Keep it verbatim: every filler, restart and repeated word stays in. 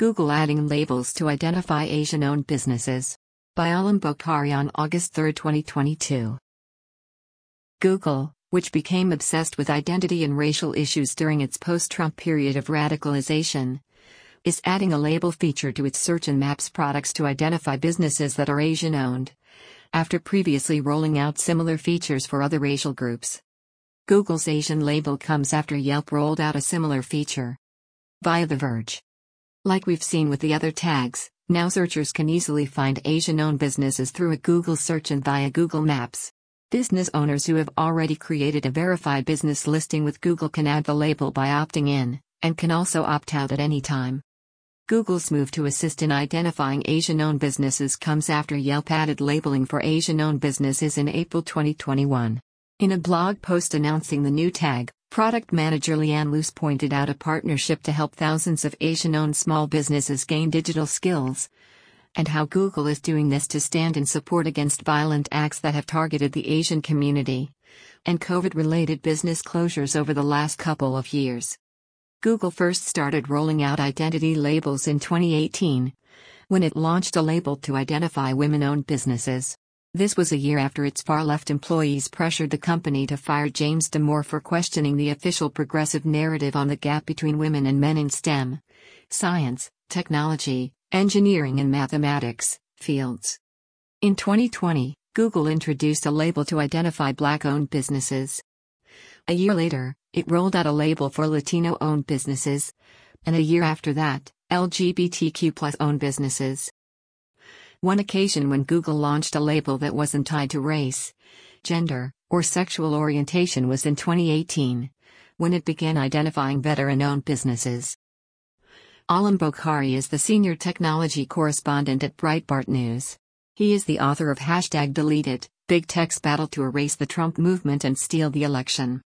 Google adding labels to identify Asian-owned businesses. By Alam Bokhari on August third, twenty twenty-two. Google, which became obsessed with identity and racial issues during its post-Trump period of radicalization, is adding a label feature to its search and maps products to identify businesses that are Asian-owned, after previously rolling out similar features for other racial groups. Google's Asian label comes after Yelp rolled out a similar feature. Via The Verge. Like we've seen with the other tags, now searchers can easily find Asian-owned businesses through a Google search and via Google Maps. Business owners who have already created a verified business listing with Google can add the label by opting in, and can also opt out at any time. Google's move to assist in identifying Asian-owned businesses comes after Yelp added labeling for Asian-owned businesses in April twenty twenty-one. In a blog post announcing the new tag, product manager Leanne Luce pointed out a partnership to help thousands of Asian-owned small businesses gain digital skills, and how Google is doing this to stand in support against violent acts that have targeted the Asian community, and COVID-related business closures over the last couple of years. Google first started rolling out identity labels in twenty eighteen, when it launched a label to identify women-owned businesses. This was a year after its far-left employees pressured the company to fire James Damore for questioning the official progressive narrative on the gap between women and men in STEM, science, technology, engineering and mathematics fields. In twenty twenty, Google introduced a label to identify Black-owned businesses. A year later, it rolled out a label for Latino-owned businesses, and a year after that, L G B T Q plus-owned businesses. One occasion when Google launched a label that wasn't tied to race, gender, or sexual orientation was in twenty eighteen, when it began identifying veteran-owned businesses. Alam Bokhari is the senior technology correspondent at Breitbart News. He is the author of Hashtag Deleted, Big Tech's Battle to Erase the Trump Movement and Steal the Election.